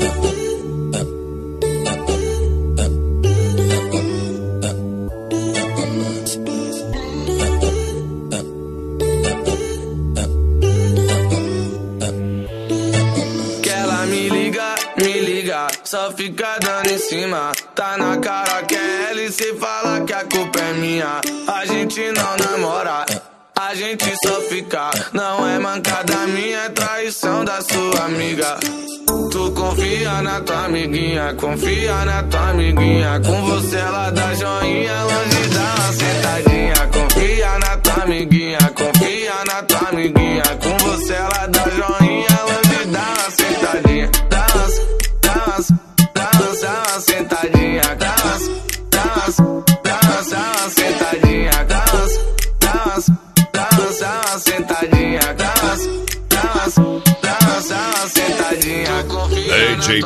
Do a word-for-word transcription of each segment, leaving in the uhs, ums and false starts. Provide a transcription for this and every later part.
Me liga, só fica dando em cima. Tá na cara que é ela e cê fala que a culpa é minha. A gente não namora, a gente só fica. Não é mancada minha, é traição da sua amiga. Tu confia na tua amiguinha, confia na tua amiguinha. Com você ela dá joinha, longe dá uma sentadinha. Confia na tua amiguinha, confia na tua amiguinha. Com você ela dá joinha, longe dá uma sentadinha. Dança, dança, uma sentadinha, dança, dança, dança, uma sentadinha, dança, dança, dança, uma sentadinha, dança, dança, dança, uma sentadinha. D J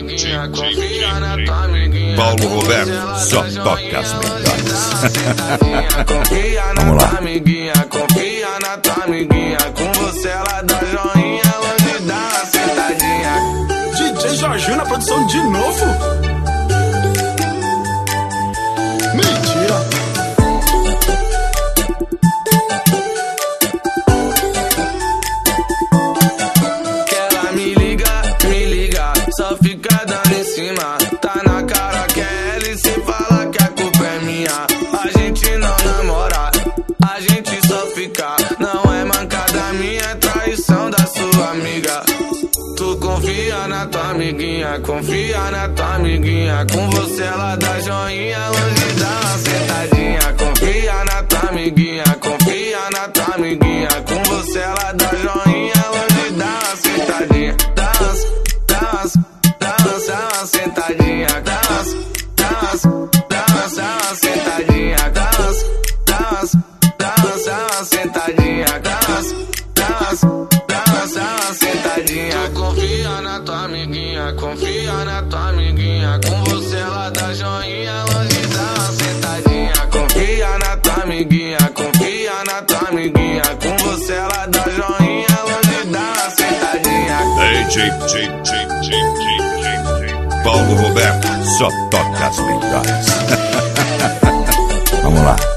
Paulo Roberto, só toca as melhores. Confia na tua amiguinha, confia na tua amiguinha. Com você ela dá joinha, longe dá uma sentadinha. D J Jorginho na produção de novo? Mentira! Que ela me liga, me liga, só fica dando em cima. Tá na cara que é ela e cê fala que a culpa é minha. A gente não namora, a gente só fica. Não é mancada minha, é traição da sua amiga. Tu confia na tua amiguinha, confia na tua amiguinha. Com você ela dá joinha, longe dá uma sentadinha. Confia na tua amiguinha, confia na tua amiguinha. Com você ela dá joinha, longe dá uma sentadinha. Dança, dança, dança, uma sentadinha. Dança, dança, dança, uma sentadinha. Dança, dança, dança, uma sentadinha. Dança, dança, dança, uma sentadinha. Confia na tua amiguinha, confia na tua amiguinha. Com você ela dá joinha, longe dá uma sentadinha. Confia na tua amiguinha, confia na tua amiguinha. Com você ela dá joinha, longe dá uma sentadinha. D J Paulo Roberto, só toca as melhores. Vamos lá.